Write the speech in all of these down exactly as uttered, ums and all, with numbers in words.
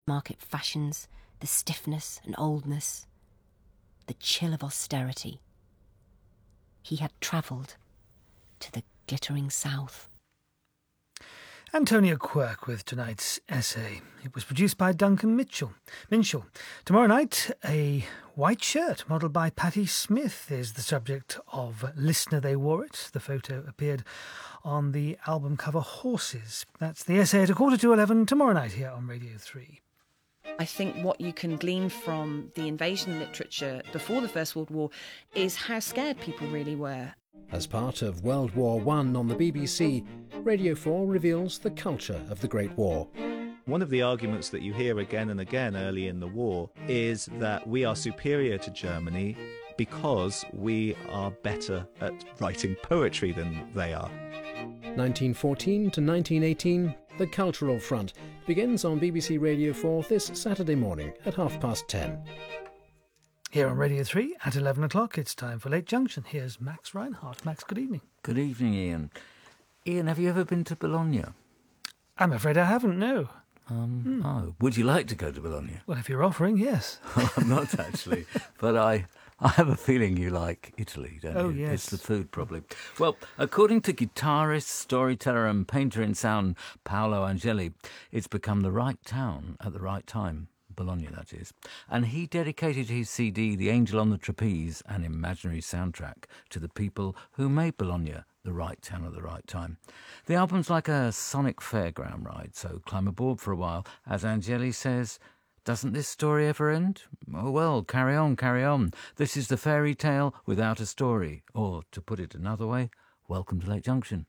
market fashions, the stiffness and oldness, the chill of austerity. He had travelled to the glittering south. Antonia Quirk with tonight's essay. It was produced by Duncan Mitchell. Minshall. Tomorrow night, a white shirt modelled by Patti Smith is the subject of Listener They Wore It. The photo appeared on the album cover Horses. That's the essay at a quarter to eleven tomorrow night here on Radio three. I think what you can glean from the invasion literature before the First World War is how scared people really were. As part of World War One on the B B C, Radio four reveals the culture of the Great War. One of the arguments that you hear again and again early in the war is that we are superior to Germany because we are better at writing poetry than they are. nineteen fourteen to nineteen eighteen, The Cultural Front begins on B B C Radio four this Saturday morning at half past ten. Here on Radio three at eleven o'clock, it's time for Late Junction. Here's Max Reinhardt. Max, good evening. Good evening, Ian. Ian, have you ever been to Bologna? I'm afraid I haven't, no. Um, Hmm. Oh, would you like to go to Bologna? Well, if you're offering, yes. Well, I'm not actually, but I, I have a feeling you like Italy, don't Oh, you? yes. It's the food, probably. Well, according to guitarist, storyteller and painter in sound Paolo Angeli, it's become the right town at the right time. Bologna, that is. And he dedicated his C D, The Angel on the Trapeze, an imaginary soundtrack, to the people who made Bologna the right town at the right time. The album's like a sonic fairground ride, so climb aboard for a while. As Angeli says, doesn't this story ever end? Oh well, carry on, carry on. This is the fairy tale without a story. Or, to put it another way, welcome to Lake Junction.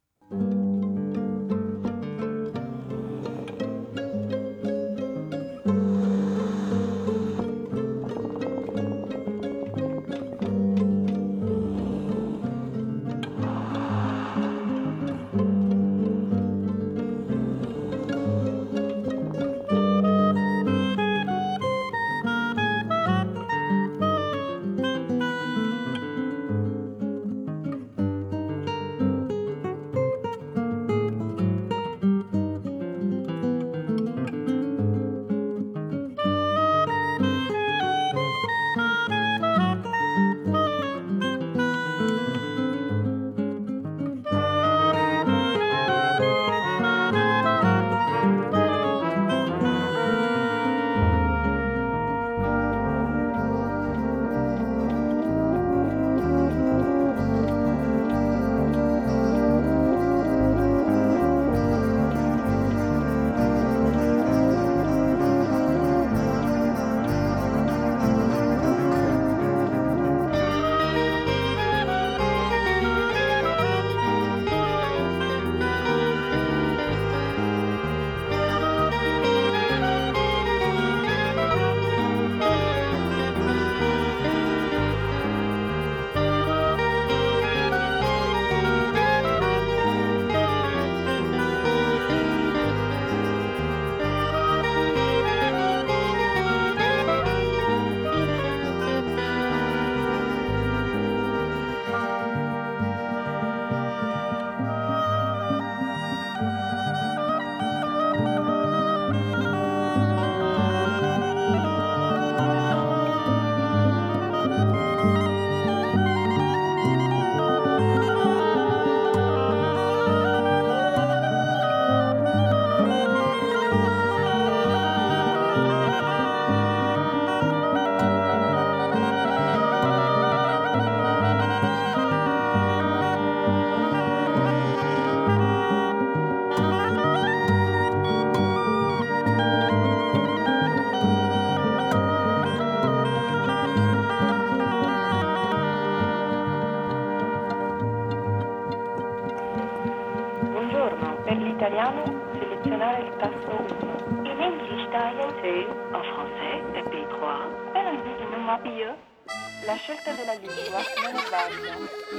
italiano, selezionare il tasto uno. In English dial two, en français, tapez trois. Per un minimo più, la scelta della lingua non è valida.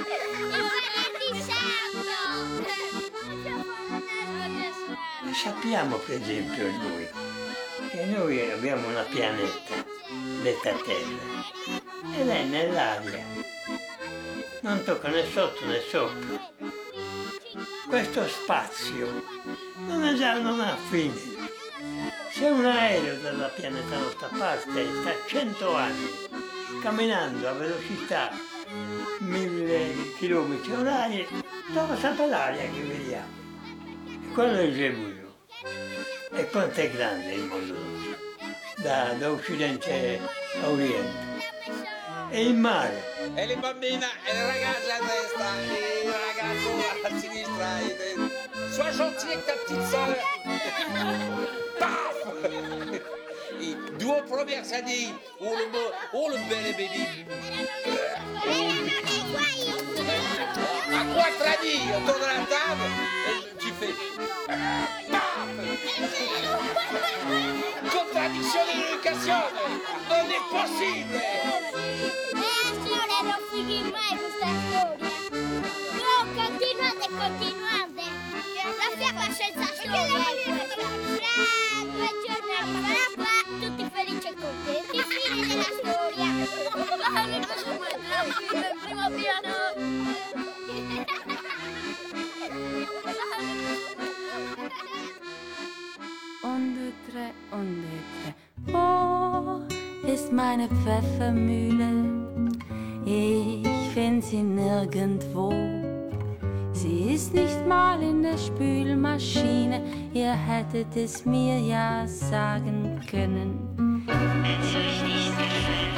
Sappiamo per esempio noi che noi abbiamo una pianeta, detta Terra, ed è nell'aria, non tocca né sotto né sopra. Questo spazio non, è già, non ha fine, si C'è un aereo dalla pianeta nostra parte, sta a cento anni, camminando a velocità mille chilometri orari, dove sta per l'aria che vediamo. E quello è il Gebuio. E quanto è grande il mondo nostro, da, da occidente a oriente. E il mare. E le bambine e le ragazze a destra, e il ragazzo a sinistra, e sois gentil avec ta petite sœur. Paf! Et deux premières années, oh le, oh le bel bébé. À quatre années, autour de la table, tu fais. Paf! Contradiction de l'éducation, non è possibile. Non fighi mai questa storia. No, continuate, continuate. La fiaba senza storia è questa. Tra due giorni sarà qua, tutti felici e contenti. Fine della storia. Ma non posso mai entrare in primo piano. Un, deux, tres, un, deux, tres. Wo ist meine Pfeffermühle? Ich find sie nirgendwo. Sie ist nicht mal in der Spülmaschine. Ihr hättet es mir ja sagen können. Wenn's euch nicht gefällt.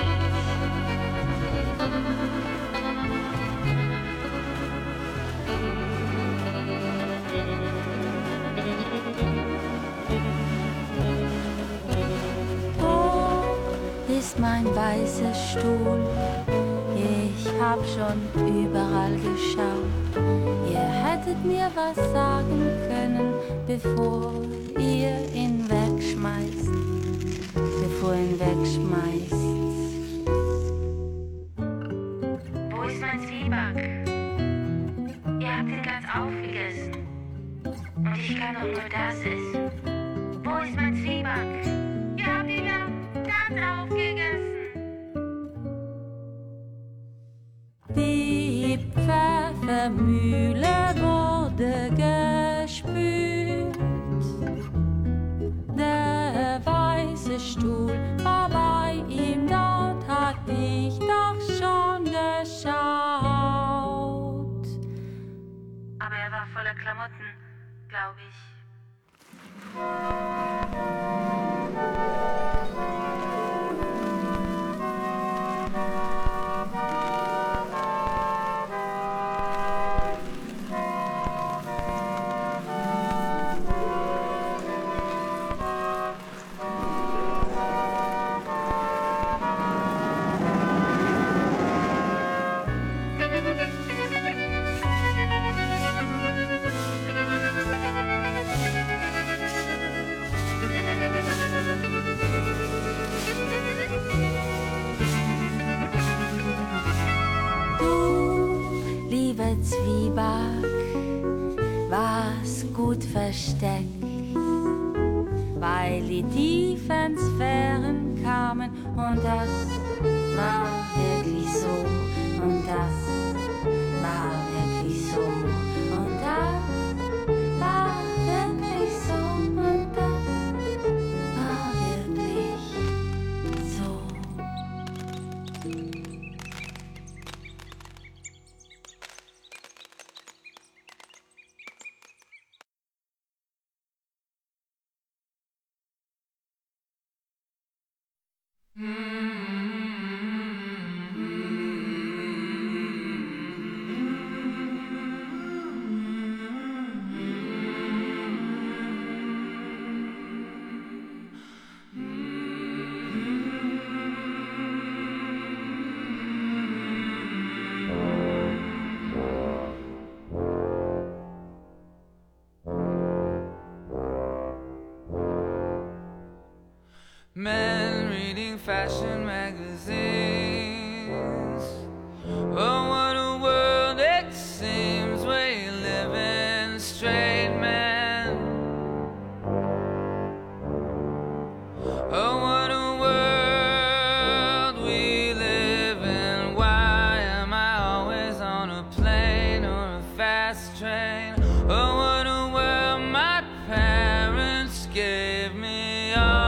Wo ist mein weißer Stuhl? Ich hab schon überall geschaut. Ihr hättet mir was sagen können, bevor ihr ihn wegschmeißt. Bevor ihr ihn wegschmeißt. Wo ist mein Zwieback? Ihr habt ihn ganz aufgegessen. Und ich kann doch nur das essen. Wo ist mein Zwieback? Ihr habt ihn ja ganz aufgegessen. Die Pfeffermühle wurde gespült. Der weiße Stuhl war bei ihm, dort hat ich doch schon geschaut. Aber er war voller Klamotten, glaube ich. Zwieback, war's gut versteckt, weil die tiefen Sphären kamen und das war wirklich so und das war wirklich so und das war wirklich so und das war wirklich so. Men reading fashion magazines. Oh, what a world it seems we live in, straight men. Oh, what a world we live in. Why am I always on a plane or a fast train? Oh, what a world my parents gave me. Oh,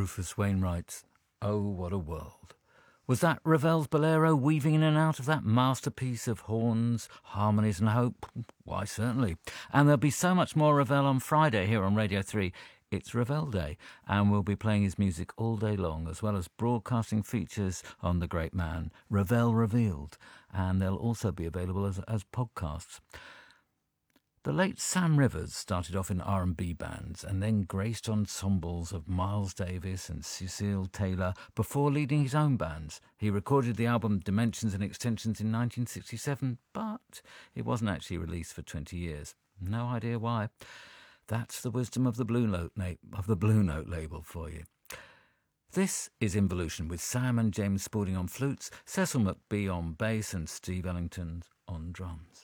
Rufus Wainwright's Oh, What a World. Was that Ravel's Bolero weaving in and out of that masterpiece of horns, harmonies and hope? Why, certainly. And there'll be so much more Ravel on Friday here on Radio three. It's Ravel Day, and we'll be playing his music all day long, as well as broadcasting features on the great man, Ravel Revealed, and they'll also be available as, as podcasts. The late Sam Rivers started off in R and B bands and then graced ensembles of Miles Davis and Cecile Taylor before leading his own bands. He recorded the album Dimensions and Extensions in nineteen sixty-seven, but it wasn't actually released for twenty years. No idea why. That's the wisdom of the Blue Note, of the Blue Note label for you. This is Involution with Sam and James Spalding on flutes, Cecil McBee on bass and Steve Ellington on drums.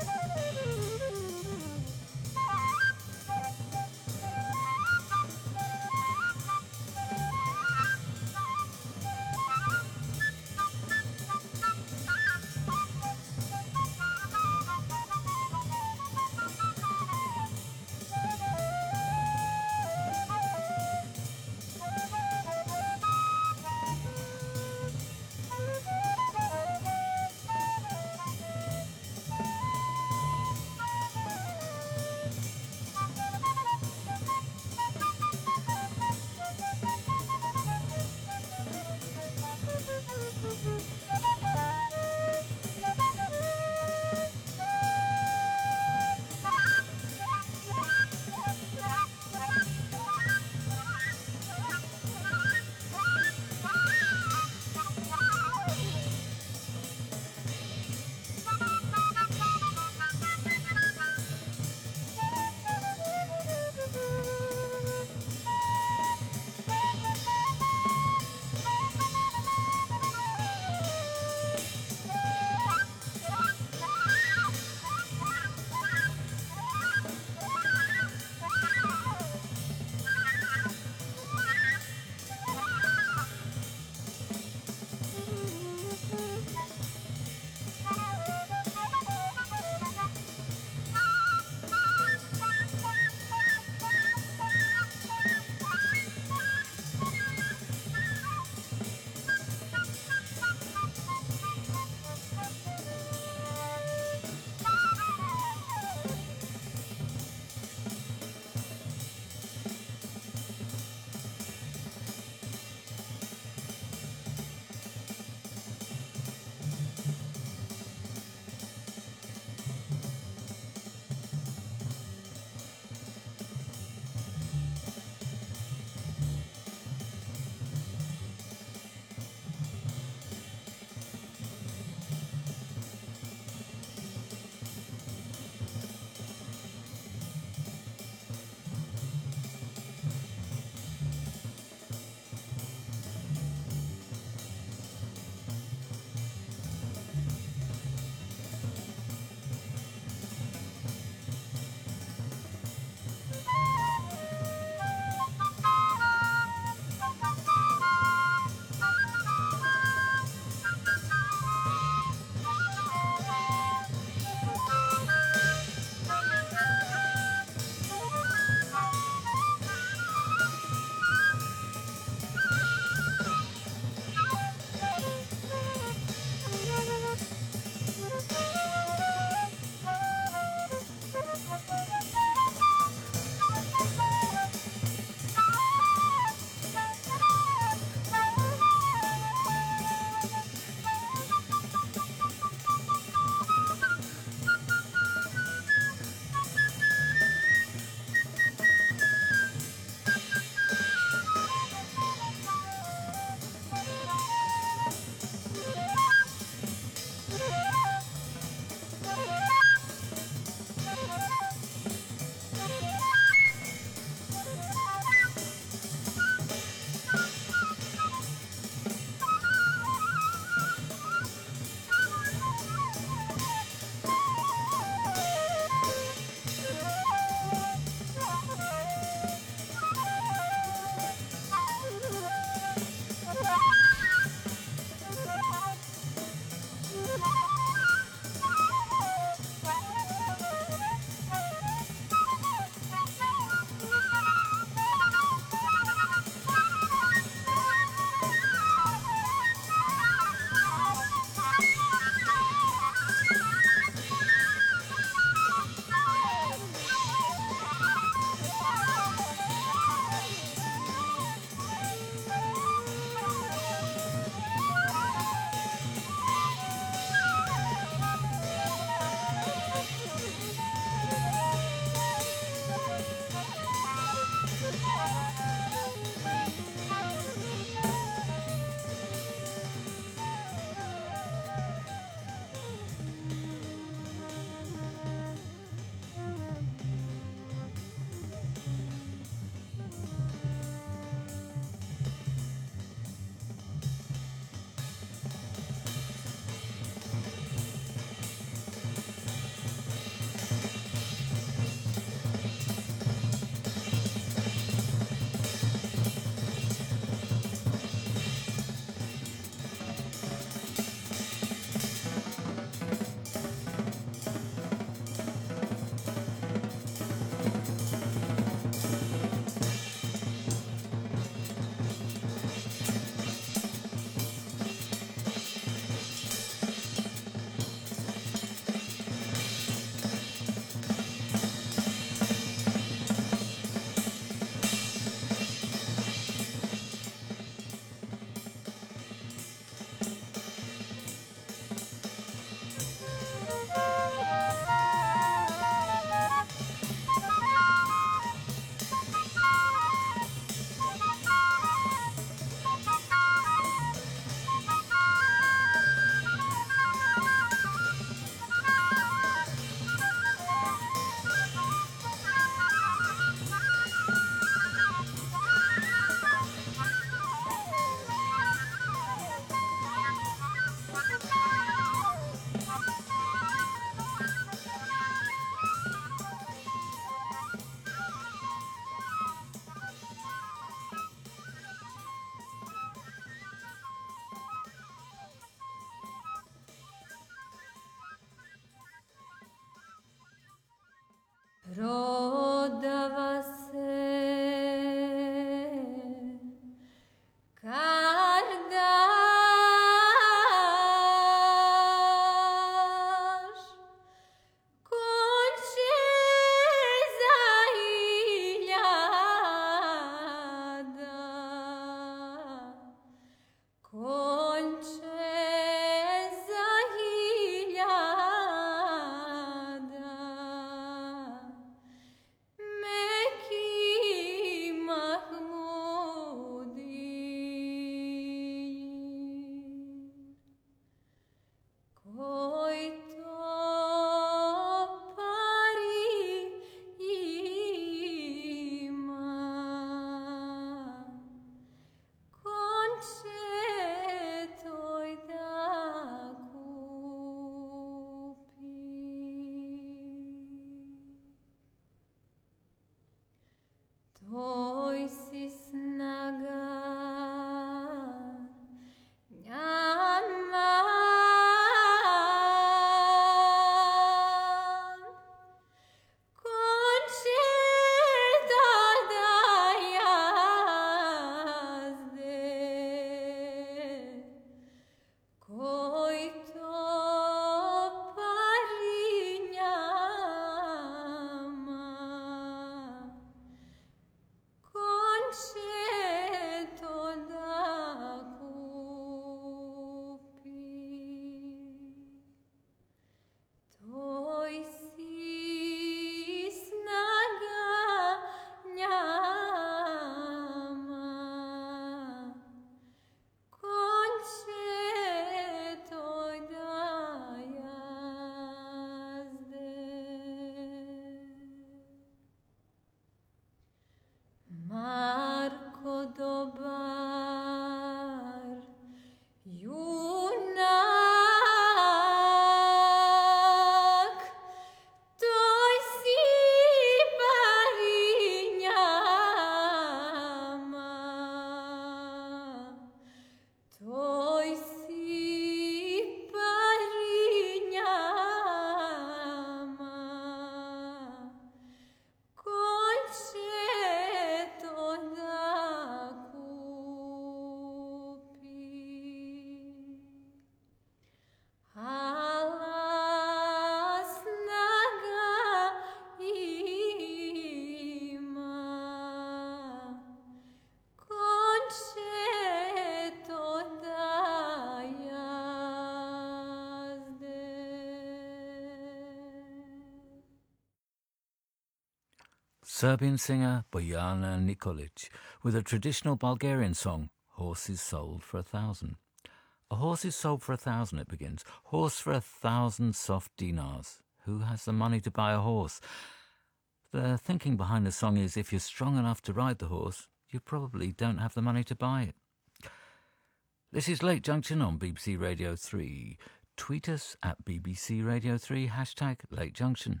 Serbian singer Bojana Nikolic with a traditional Bulgarian song, Horses Sold for a Thousand. A horse is sold for a thousand, it begins. Horse for a thousand soft dinars. Who has the money to buy a horse? The thinking behind the song is if you're strong enough to ride the horse, you probably don't have the money to buy it. This is Late Junction on B B C Radio three. Tweet us at B B C Radio three, hashtag Late Junction.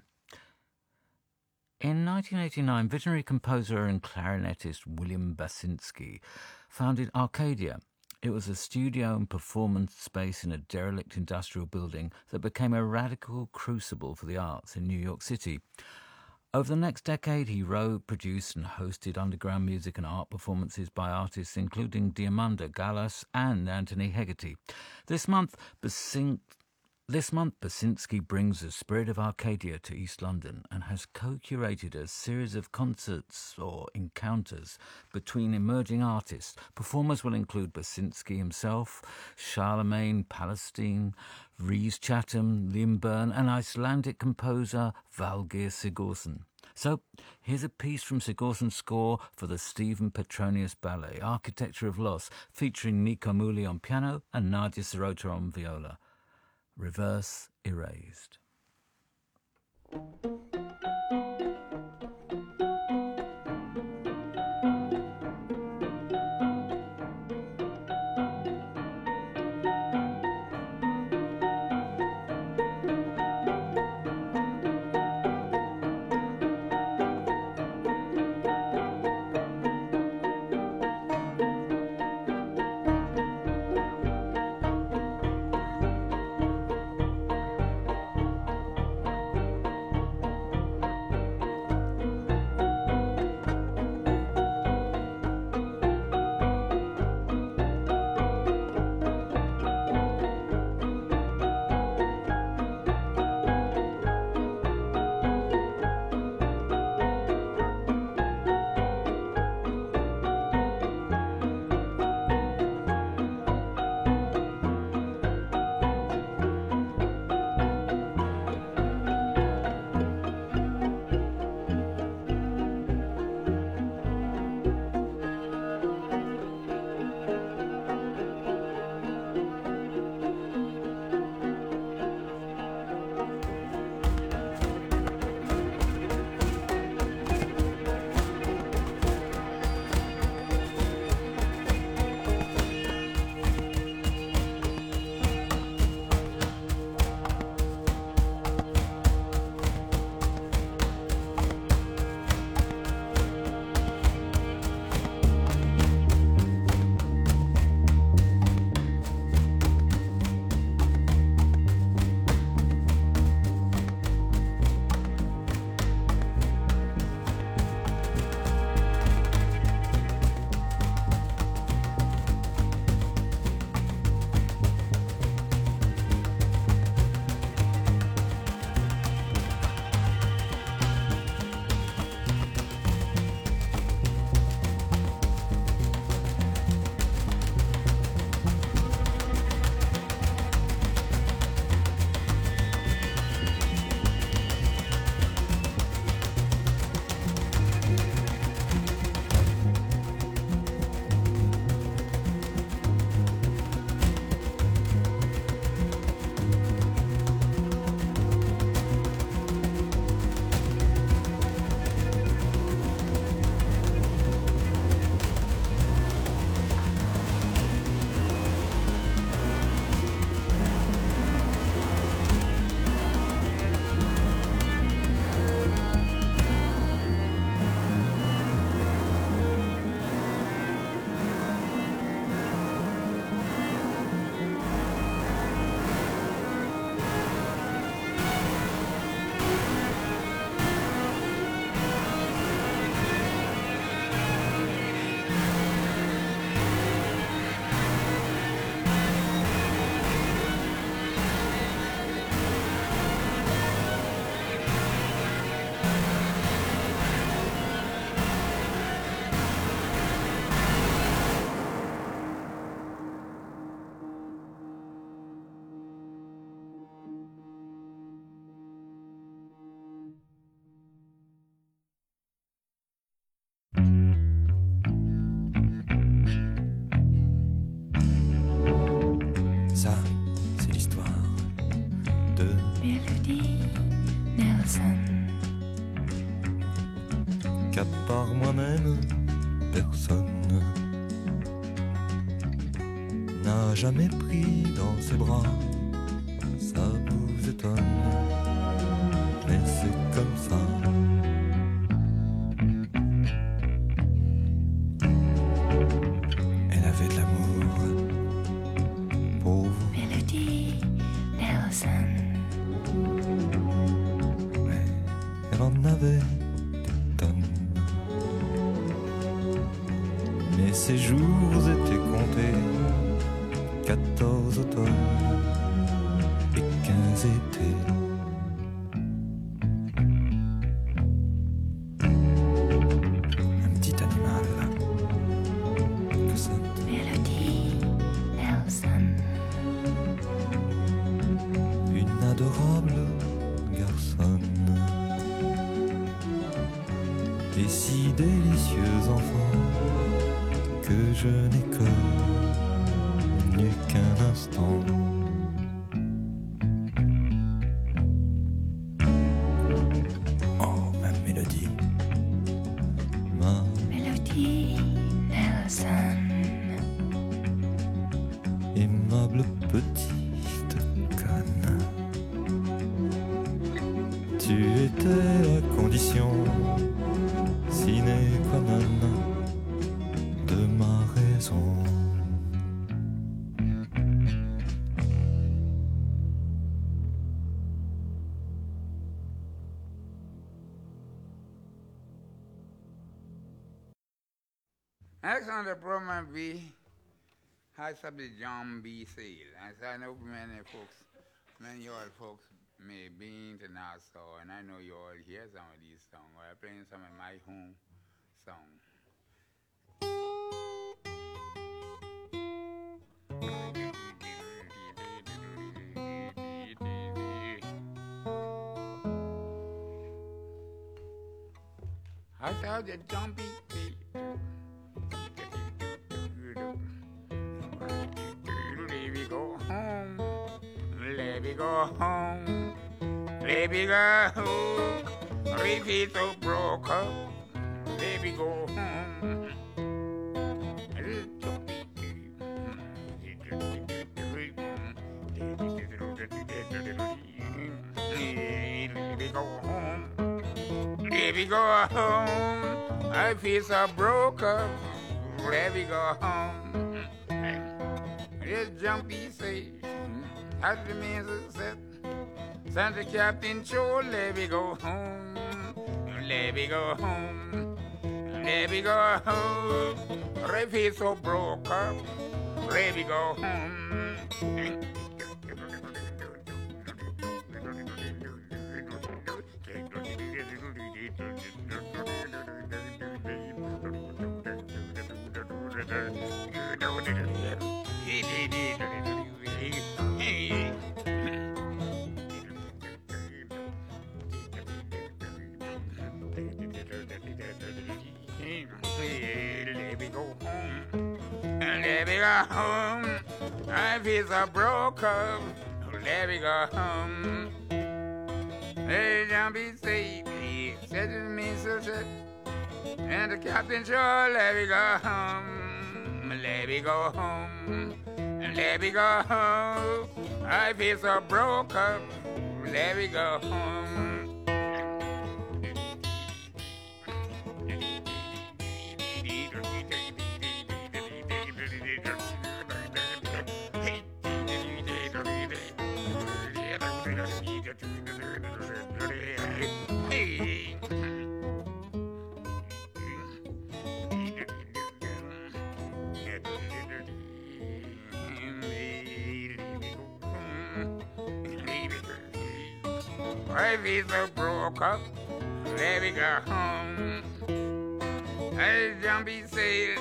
In nineteen eighty-nine, visionary composer and clarinetist William Basinski founded Arcadia. It was a studio and performance space in a derelict industrial building that became a radical crucible for the arts in New York City. Over the next decade, he wrote, produced and hosted underground music and art performances by artists including Diamanda Gallas and Anthony Hegarty. This month, Basink This month, Basinski brings the spirit of Arcadia to East London and has co-curated a series of concerts or encounters between emerging artists. Performers will include Basinski himself, Charlemagne Palestine, Rhys Chatham, Liam Byrne and Icelandic composer Valgeir Sigurðsson. So, here's a piece from Sigurðsson's score for the Stephen Petronius Ballet, Architecture of Loss, featuring Nico Muhly on piano and Nadia Sirota on viola. Reverse Erased. Thank par moi-même, personne n'a jamais pris dans ses bras. Ça vous étonne, mais c'est comme ça. Elle avait de l'amour pour vous. Mélodie Nelson. Elle en avait des tonnes, mais ses jours étaient comptés. Quatorze automnes et quinze étés. Un petit animal que cette Mélodie Nelson. Une adorable garçonne. Et si délicieux enfant que je n'ai connu qu'un instant. Oh, ma mélodie, ma Mélodie Nelson. aimable petite conne. Tu étais la condition sine qua non de ma raison. Alexander Brumman B. has subject John B. Seal. As I know many folks, many of you folks may be into Nassau, and I know you all hear some of these songs. I'm playing some of my home songs. I saw the jumpy feet. Let me go home. Let me go home. Let me go home. Repeat so broke up. Let me go home. Let me go home. Let me go home. I feel so broke up. Let me go home. This jumpy say, as the man said, Santa Captain Joe, let me go home. Let me go home. Let me go home. I feel so broke up. Let me go home. Let me go home. Let me go home. I feel so broke up. Let me go home. Let don't be safe. Said to me, so said. And the captain sure let me go home. Let me go home. Let me go home. I feel so broke up. Let me go home. I feel so broke up. Let me go home. I don't be sail.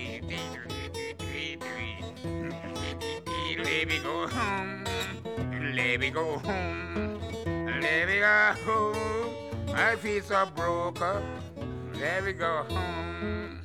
Let me go home. Let me go home. Let me go home. I feel so broke up. Let me go home.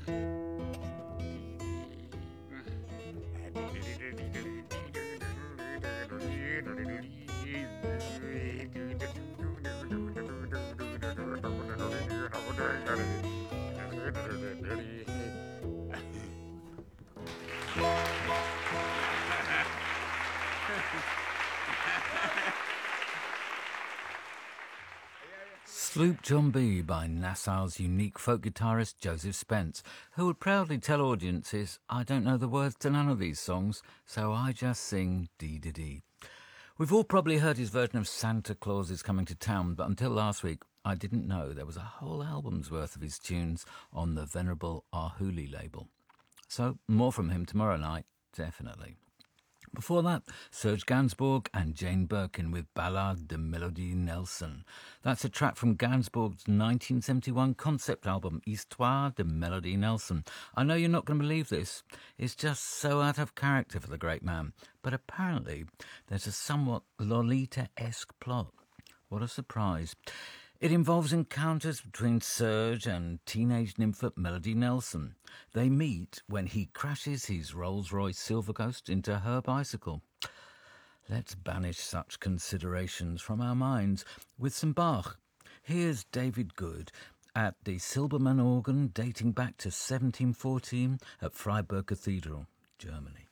Sloop John B by Nassau's unique folk guitarist Joseph Spence, who would proudly tell audiences, I don't know the words to none of these songs, so I just sing dee-dee-dee. We've all probably heard his version of Santa Claus is Coming to Town, but until last week I didn't know there was a whole album's worth of his tunes on the venerable Arhoolie label. So more from him tomorrow night, definitely. Before that, Serge Gainsbourg and Jane Birkin with Ballade de Melody Nelson. That's a track from Gainsbourg's nineteen seventy-one concept album, Histoire de Melody Nelson. I know you're not going to believe this. It's just so out of character for the great man. But apparently, there's a somewhat Lolita-esque plot. What a surprise. It involves encounters between Serge and teenage nymphet Melody Nelson. They meet when he crashes his Rolls-Royce Silver Ghost into her bicycle. Let's banish such considerations from our minds with some Bach. Here's David Good at the Silbermann organ dating back to seventeen fourteen at Freiburg Cathedral, Germany.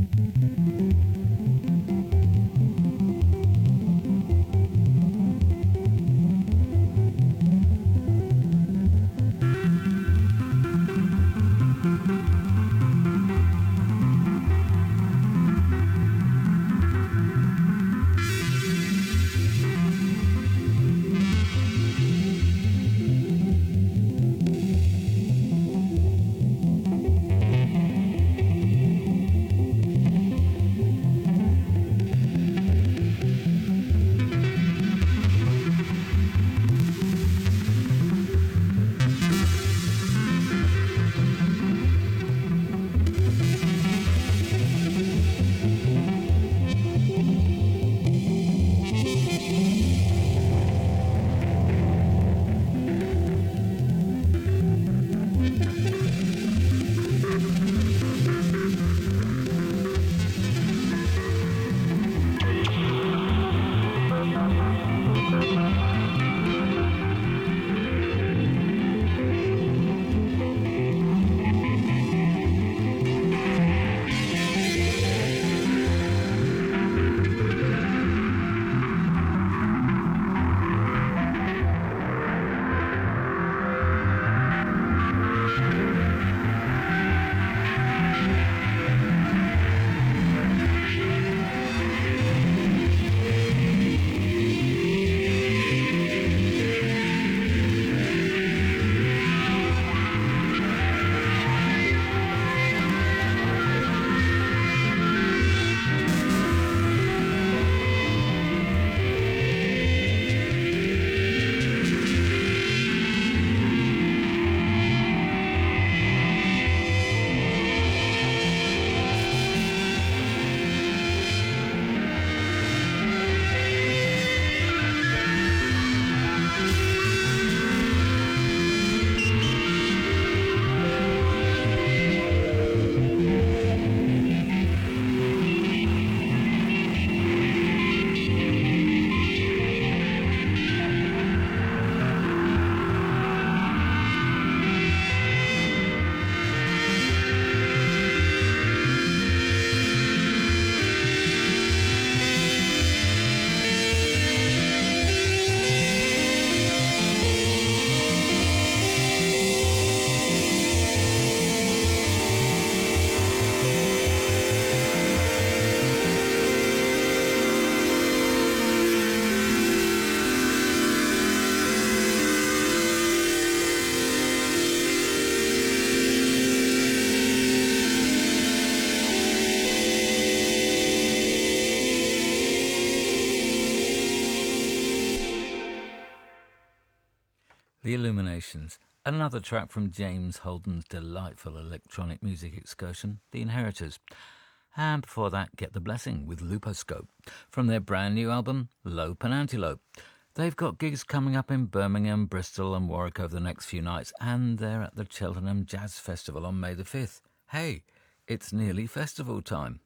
The Illuminations, another track from James Holden's delightful electronic music excursion, The Inheritors. And before that, Get the Blessing with Luposcope from their brand new album, Lope and Antelope. They've got gigs coming up in Birmingham, Bristol and Warwick over the next few nights, and they're at the Cheltenham Jazz Festival on May the fifth. Hey, it's nearly festival time.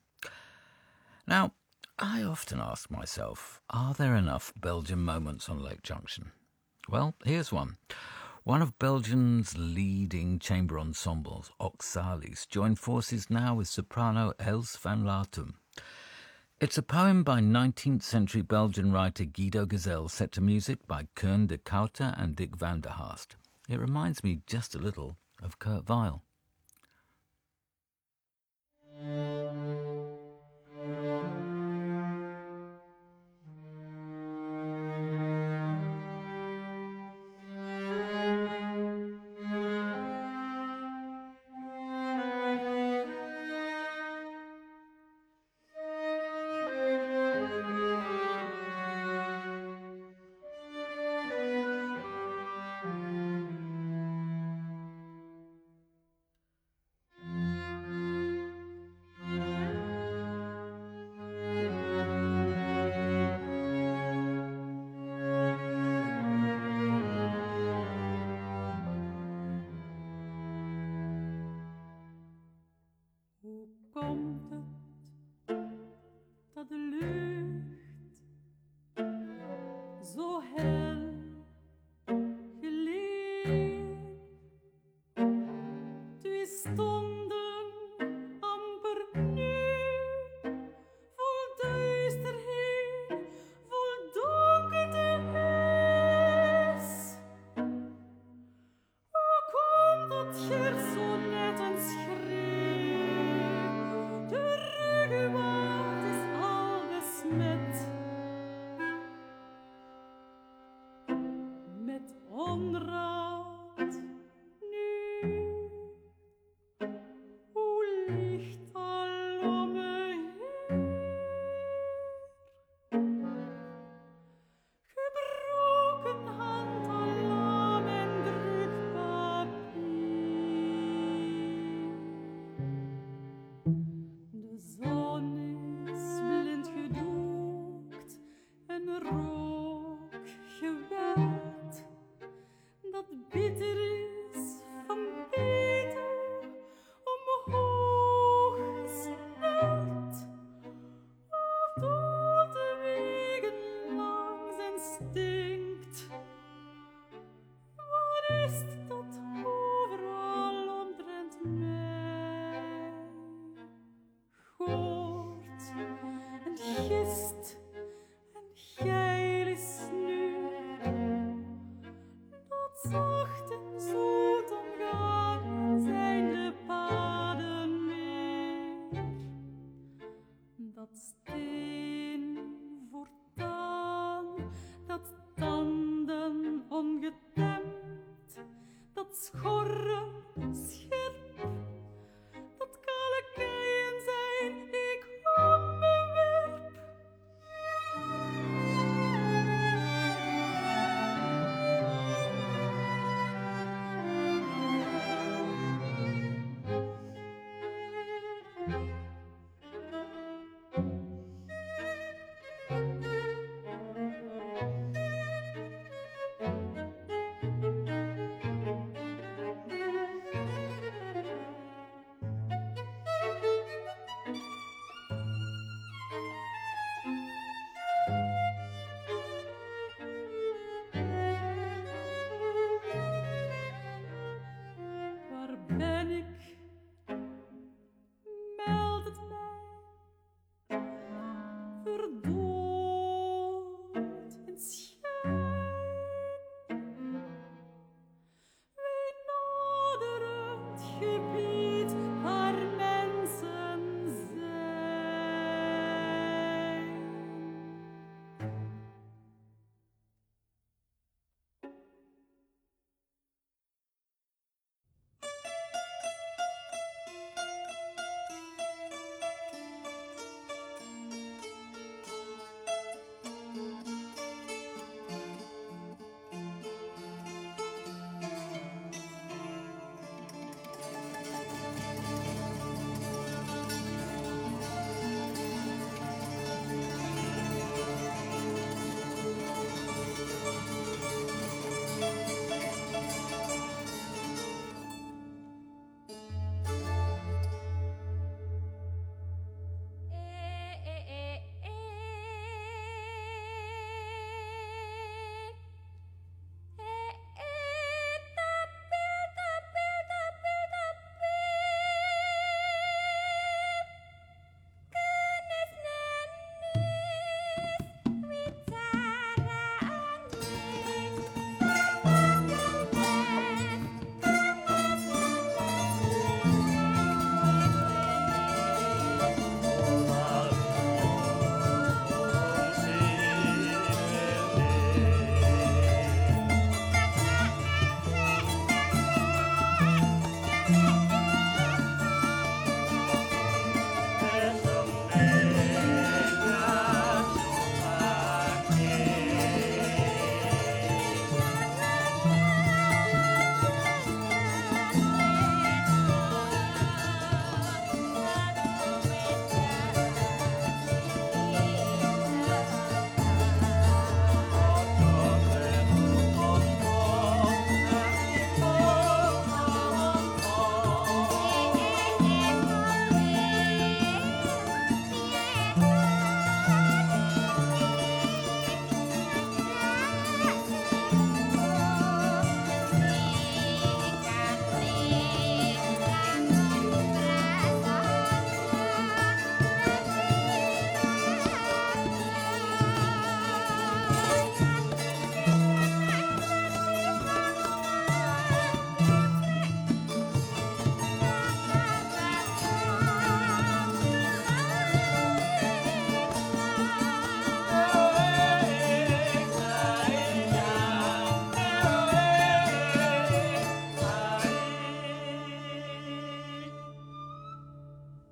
Now, I often ask myself, are there enough Belgian moments on Lake Junction? Well, here's one. One of Belgium's leading chamber ensembles, Oxalis, join forces now with soprano Els van Latum. It's a poem by nineteenth century Belgian writer Guido Gezelle set to music by Koen de Kouter and Dick van der Haast. It reminds me just a little of Kurt Weill.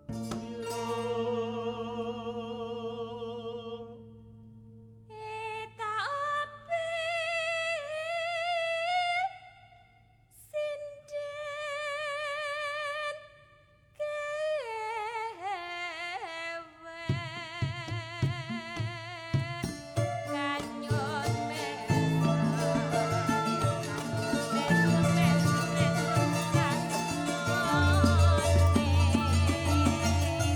Hãy subscribe cho kênh Ghiền Mì Gõ để không bỏ lỡ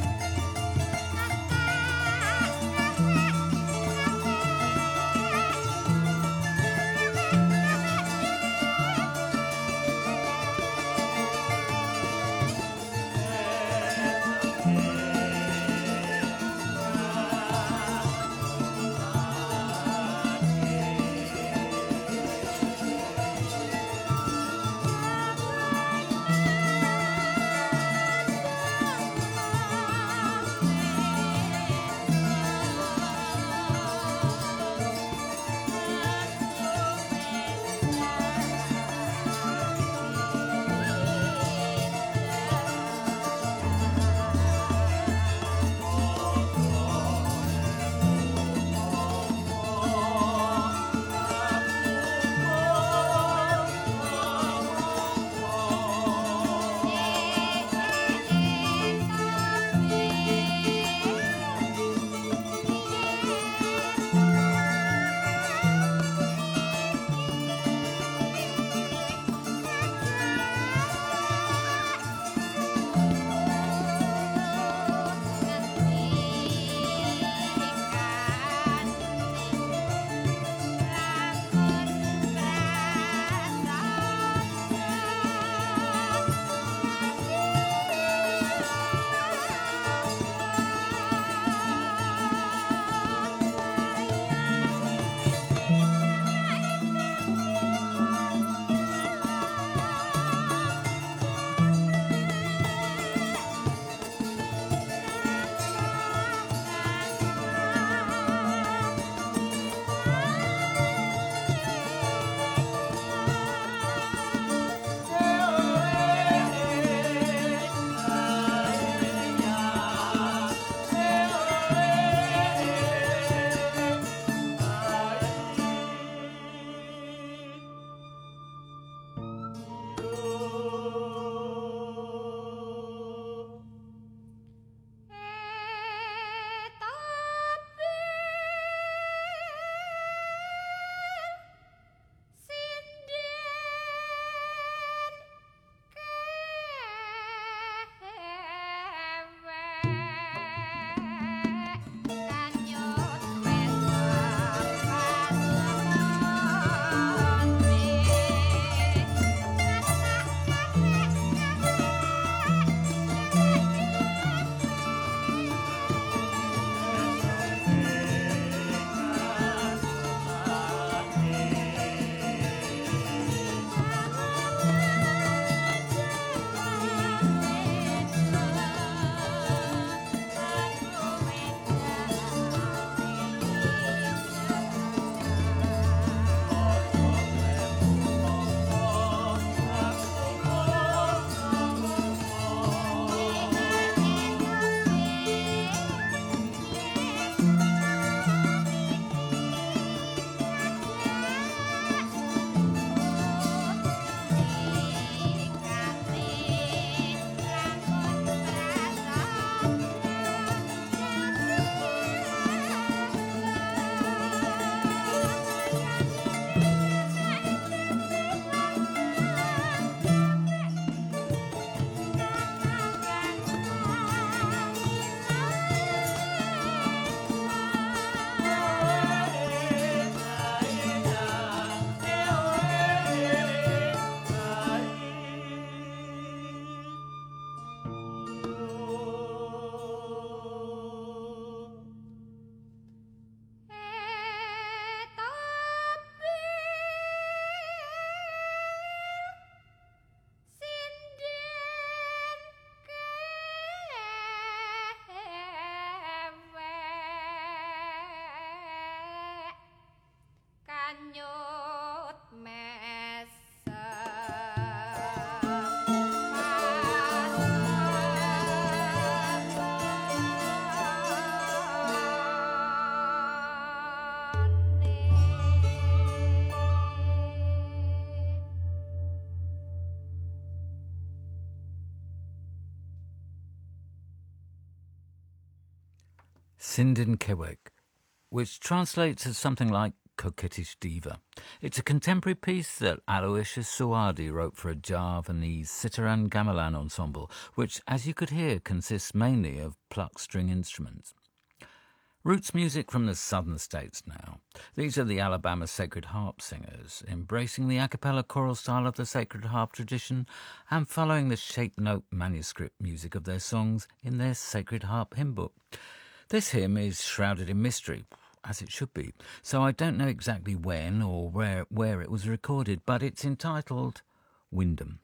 Sindin Kewek, which translates as something like Coquettish Diva. It's a contemporary piece that Aloysius Suadi wrote for a Javanese sitar and gamelan ensemble, which, as you could hear, consists mainly of plucked string instruments. Roots music from the southern states now. These are the Alabama Sacred Harp singers, embracing the a cappella choral style of the Sacred Harp tradition and following the shape note manuscript music of their songs in their Sacred Harp hymn book. This hymn is shrouded in mystery, as it should be, so I don't know exactly when or where, where it was recorded, but it's entitled Wyndham.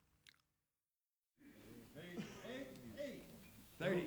thirty.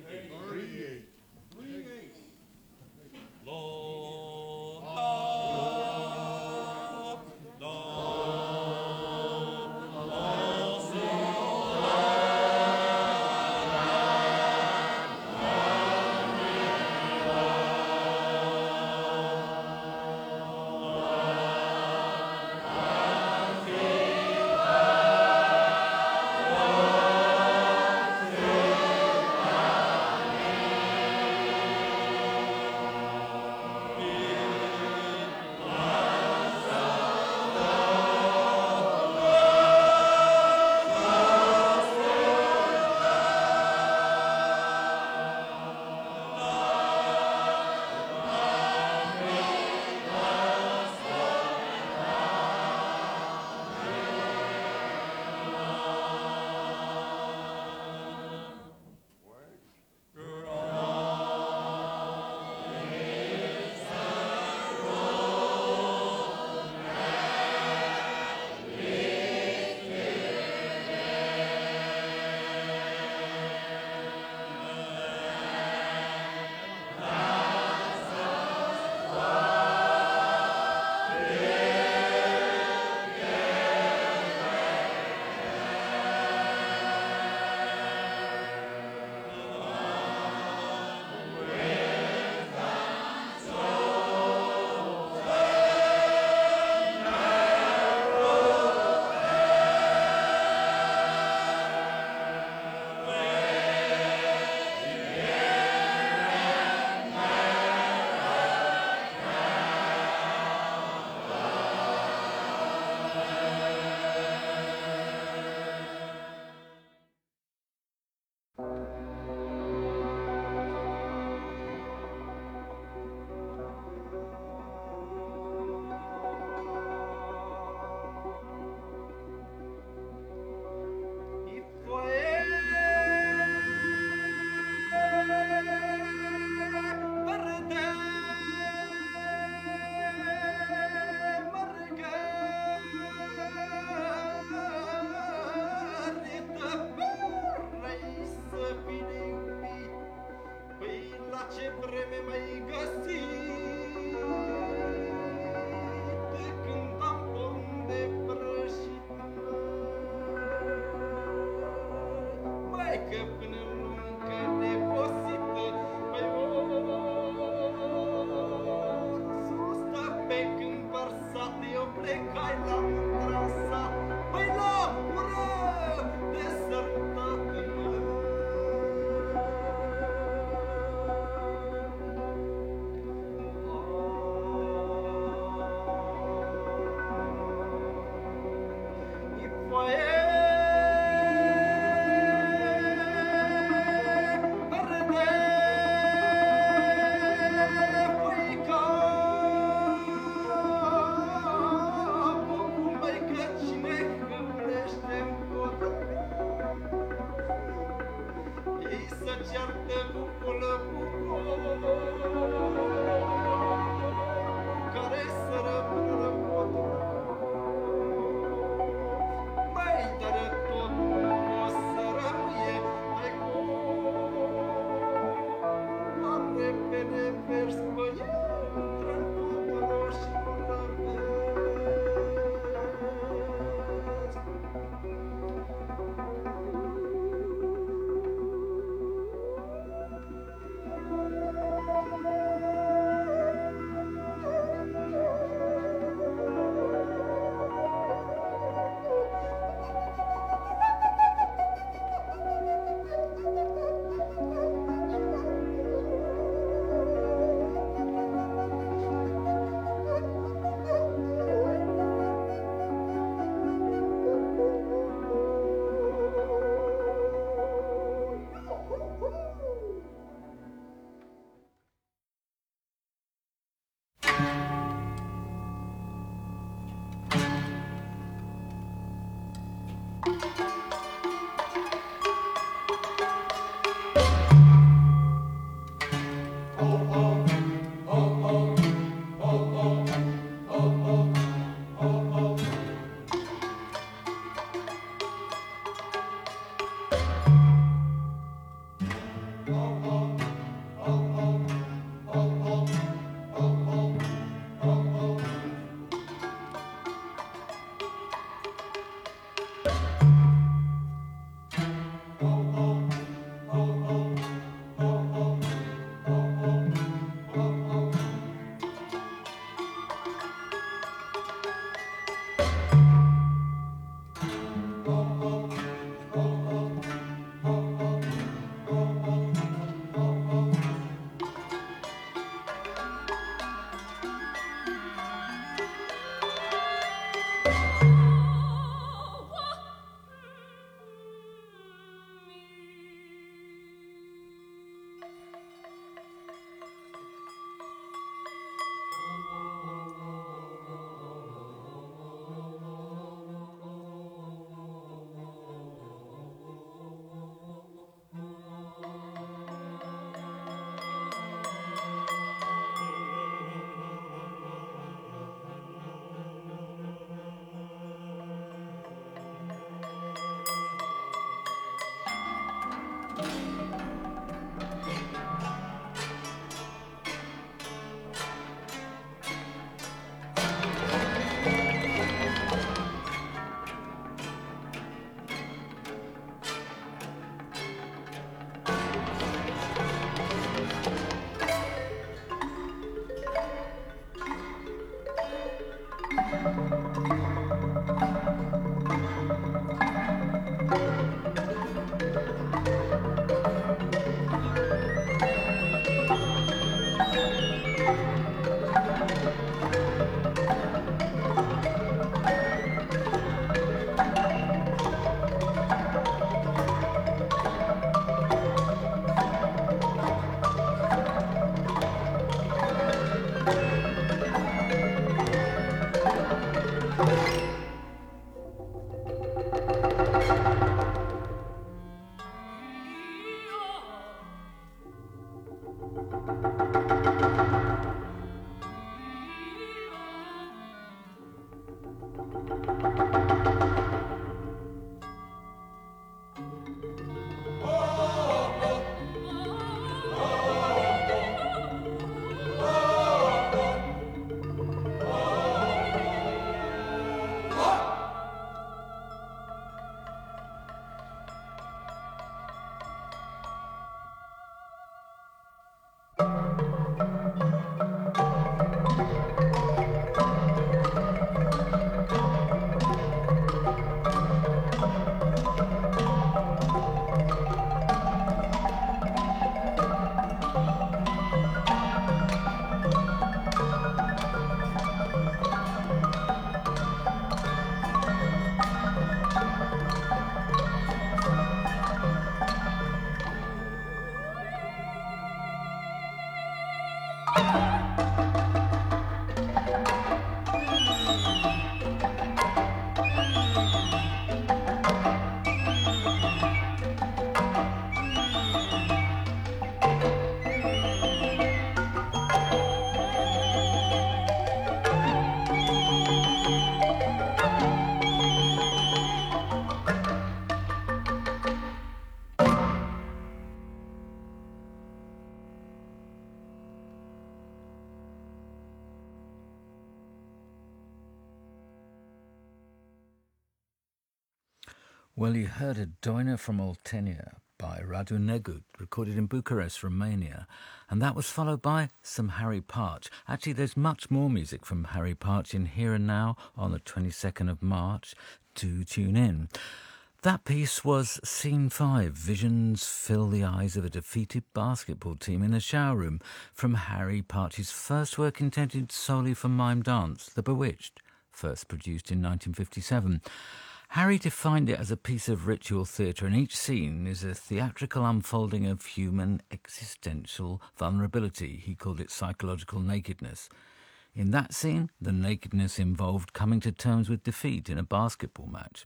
Well, you heard a Doina from Oltenia by Radu Negut, recorded in Bucharest, Romania. And that was followed by some Harry Partch. Actually, there's much more music from Harry Partch in Here and Now on the twenty-second of March. Do tune in. That piece was Scene five, Visions Fill the Eyes of a Defeated Basketball Team in a Shower Room, from Harry Partch's first work intended solely for mime dance, The Bewitched, first produced in nineteen fifty-seven. Harry defined it as a piece of ritual theatre, and each scene is a theatrical unfolding of human existential vulnerability. He called it psychological nakedness. In that scene, the nakedness involved coming to terms with defeat in a basketball match.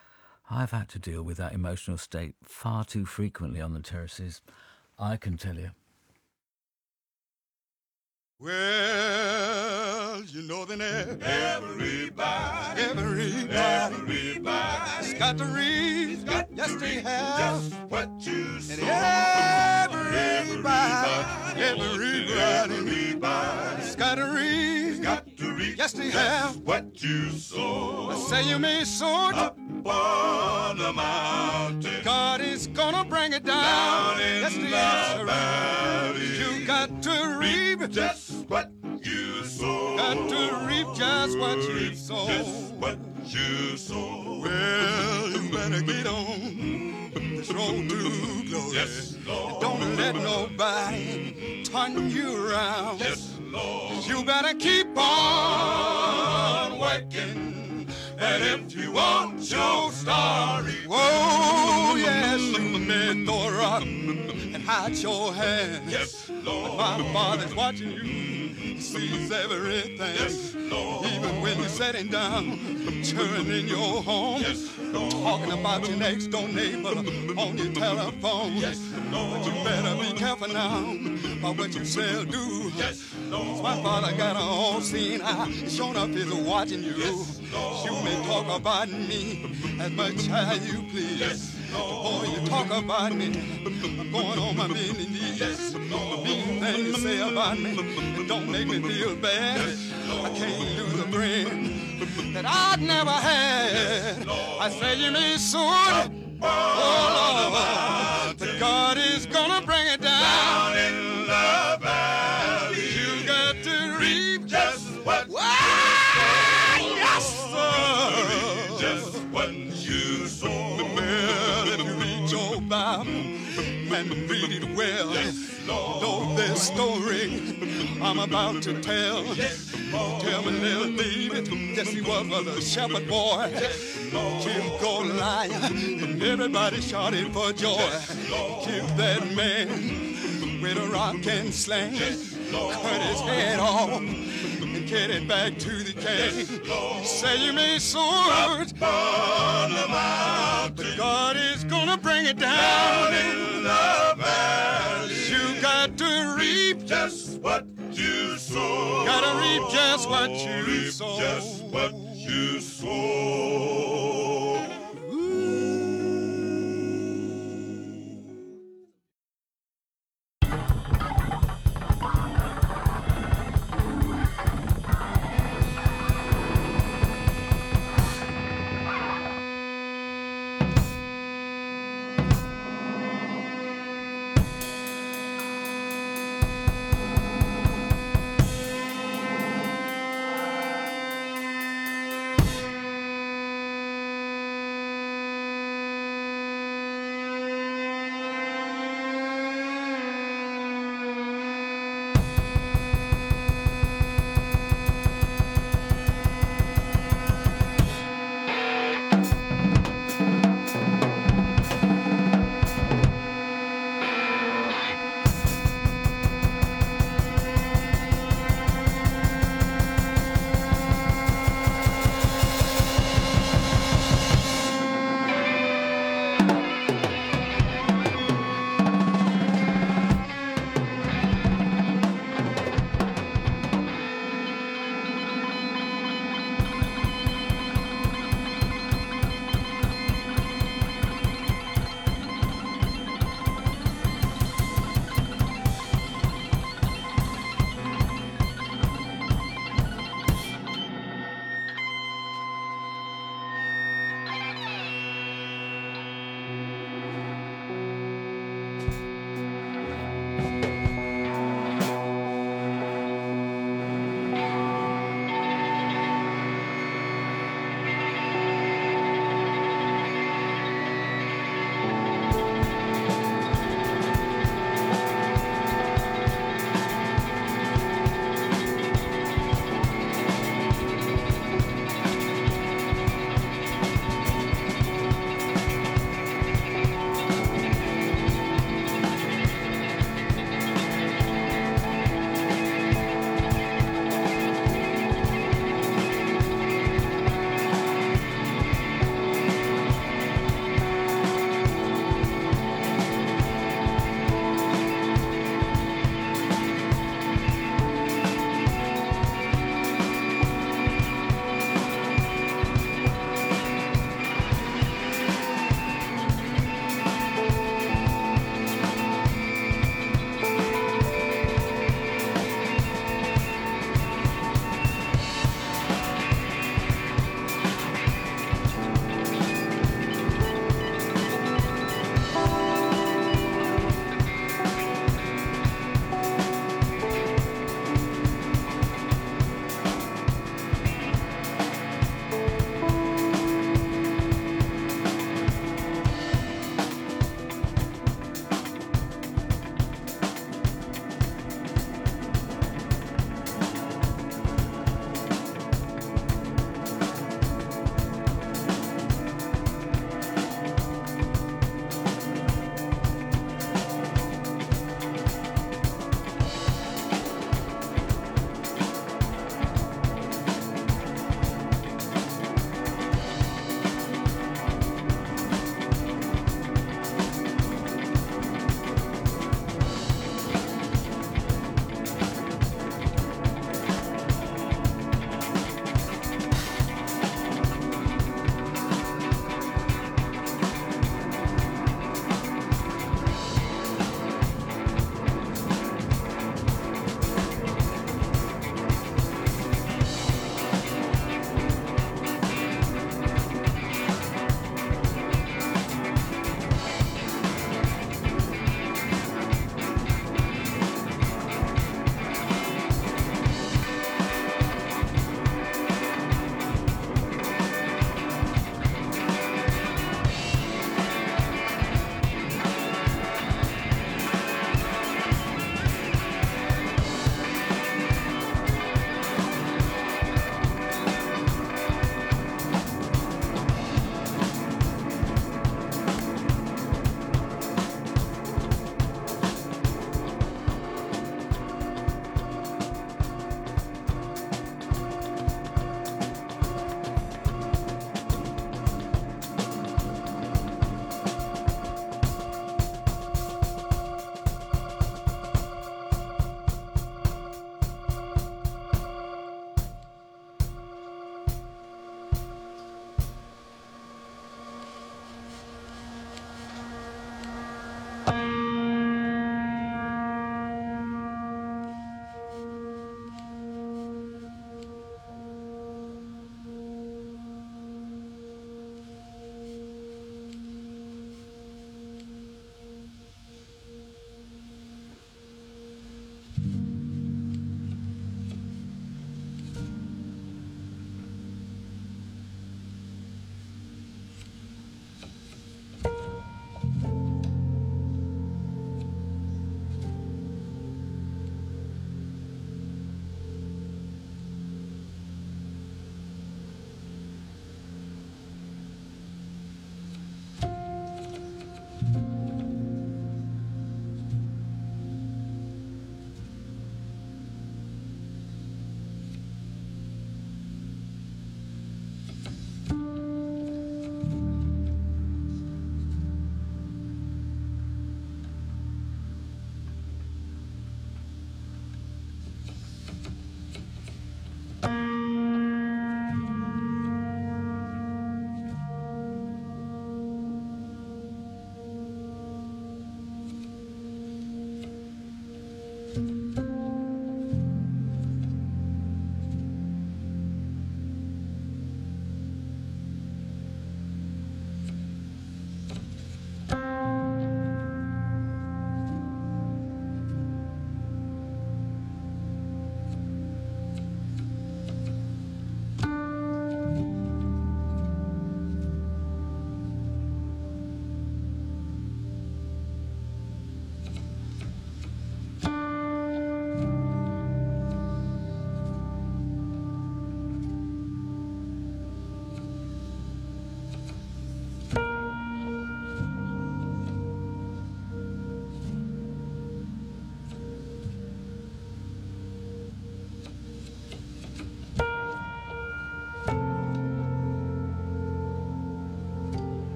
I've had to deal with that emotional state far too frequently on the terraces, I can tell you. Well, you know that everybody, everybody, everybody's got to read, got yes they have, just what you saw. And just what you sow. I say you may sow it up on the mountain. God is gonna bring it down, down in yes, the valley. You got to reap just what you sow. Got to reap just what you sow. Just what you sow. Well, you better get on this road to glory. Yes, Lord. Don't let nobody turn you around. Yes, Lord. You better keep on working. And if you want your story, whoa, yes, you may throw a rock and hide your hand. Yes, Lord. But my Father's watching you. He sees everything. Yes, Lord. Even when you're sitting down, churning in your home. Yes, Lord. Talking about your next door neighbor on your telephone. Yes, Lord. But you better be careful now about what you say or do. Yes, Lord. My Father got an all-seeing eye. Sure enough, he's watching you. Yes, Lord. You may talk about me as much as you please. Yes, Boy, you talk about me, I'm going on my bending knees. Yes, Lord. The mean thing you say about me, it don't make me feel bad. Yes, I can't lose a friend that I'd never had. Yes, I say you may soon, oh Lord, but God is gonna bring it down. Down in the valley. You got to reap just what ah, yes, sir. Just what you sow. Well, if you read your Bible and read it well, yes, Lord. know this story I'm about to tell. Yes, tell me, little David, yes, he was, was a shepherd boy. Yes, killed Goliath, and everybody shouted for joy. Yes, killed that man with a rock and sling. Yes, cut his head off and carried back to the king. Yes, say you may soar up on the mountain, but God is gonna bring it down. Down in the valley. You got to reap just what you sow. Gotta reap just what you reap sow. Just what you sow.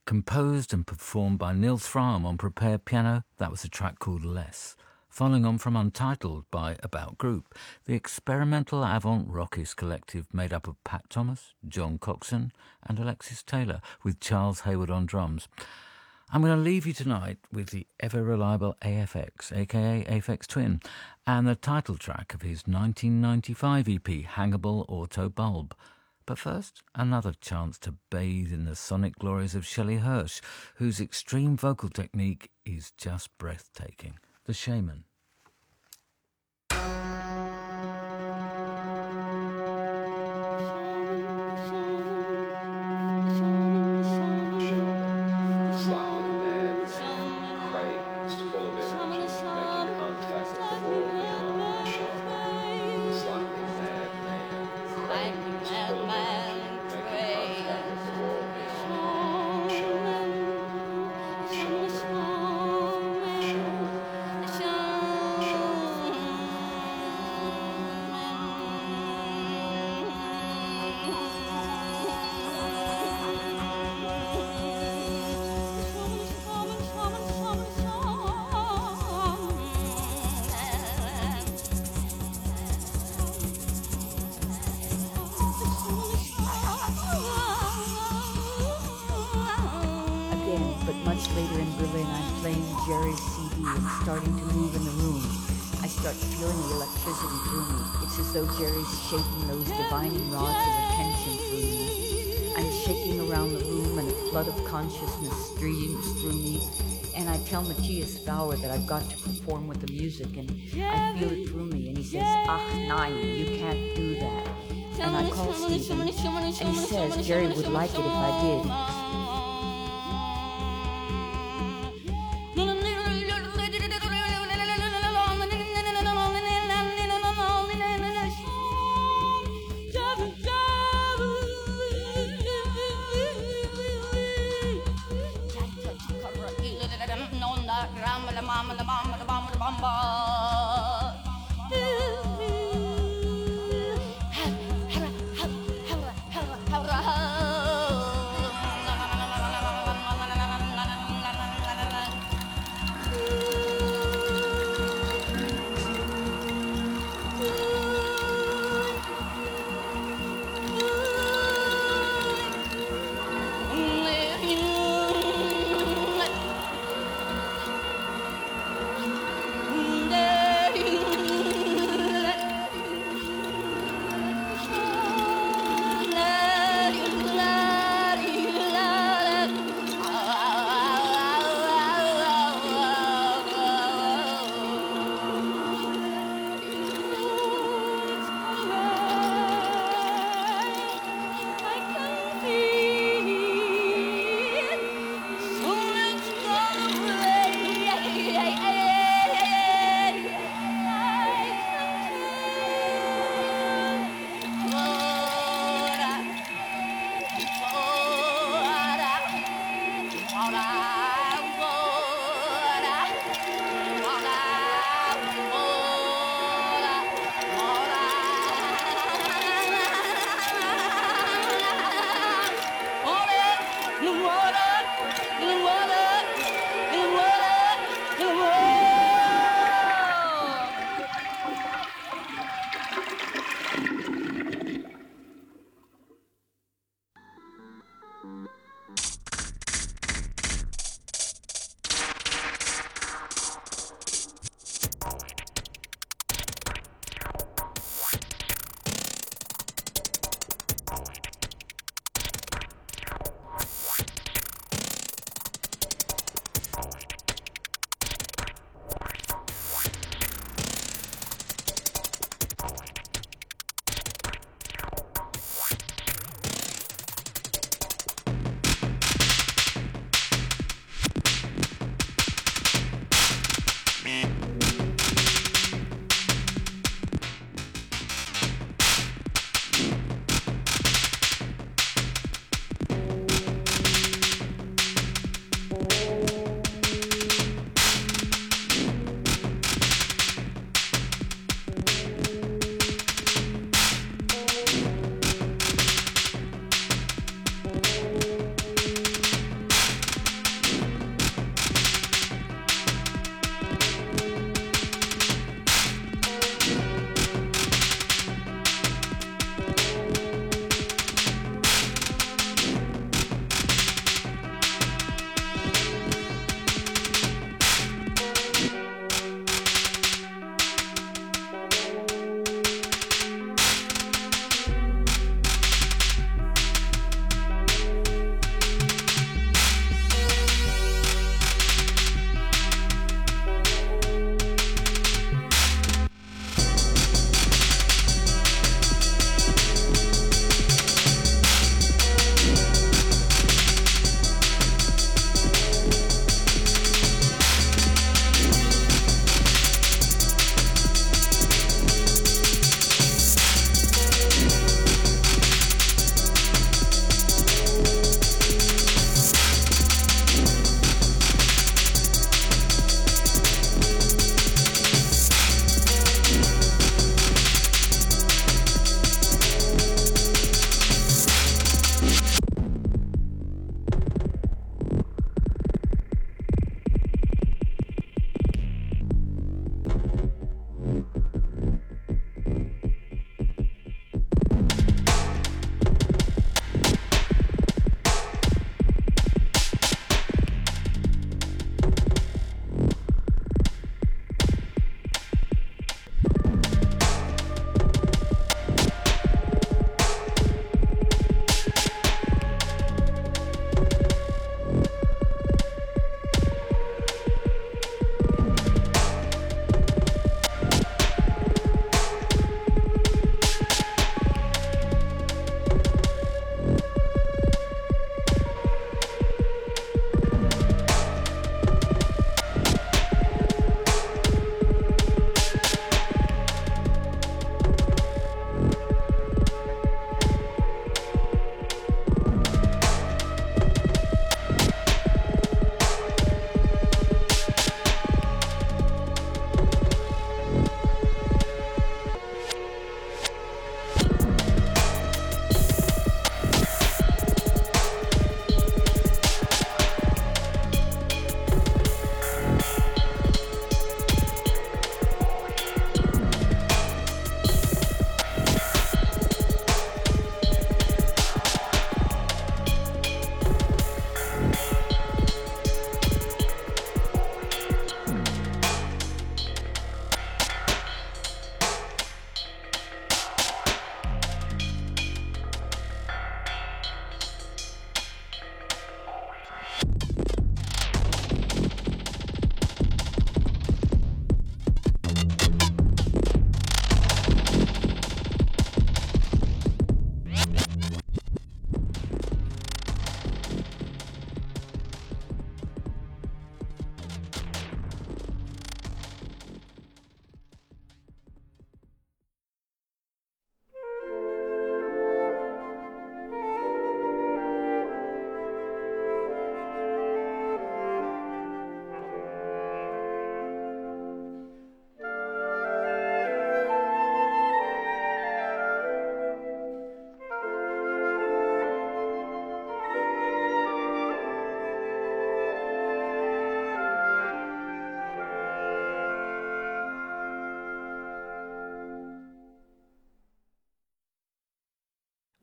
Composed and performed by Nils Frahm on prepared piano, that was a track called Less. Following on from Untitled by About Group, the experimental avant-rockist collective made up of Pat Thomas, John Coxon and Alexis Taylor, with Charles Hayward on drums. I'm going to leave you tonight with the ever-reliable A F X, aka Aphex Twin, and the title track of his nineteen ninety-five E P, Hangable Auto Bulb. But first, another chance to bathe in the sonic glories of Shelley Hirsch, whose extreme vocal technique is just breathtaking. The Shaman. Later in Berlin, I'm playing Jerry's C D and starting to move in the room. I start feeling the electricity through me. It's as though Jerry's shaking those divining rods of attention through me. I'm shaking around the room and a flood of consciousness streams through me. And I tell Matthias Bauer that I've got to perform with the music, and I feel it through me. And he says, "Ach nein, you can't do that." And I call Stephen, and he says Jerry would like it if I did.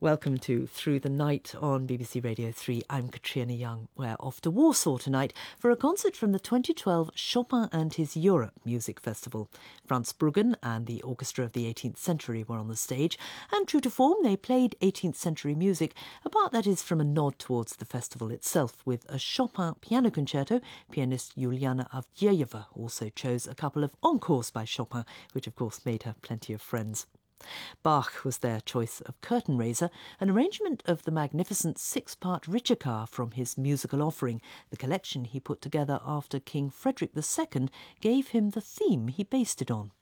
Welcome to Through the Night on B B C Radio three. I'm Katrina Young. We're off to Warsaw tonight for a concert from the twenty twelve Chopin and His Europe Music Festival. Franz Bruggen and the Orchestra of the eighteenth Century were on the stage, and true to form, they played eighteenth century music, a part that is from a nod towards the festival itself, with a Chopin piano concerto. Pianist Yuliana Avdieyeva also chose a couple of encores by Chopin, which of course made her plenty of friends. Bach was their choice of Curtain Raiser, an arrangement of the magnificent six-part Ricercar from his musical offering, the collection he put together after King Frederick the Second gave him the theme he based it on.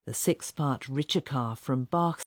the six-part Ricercar from Bach's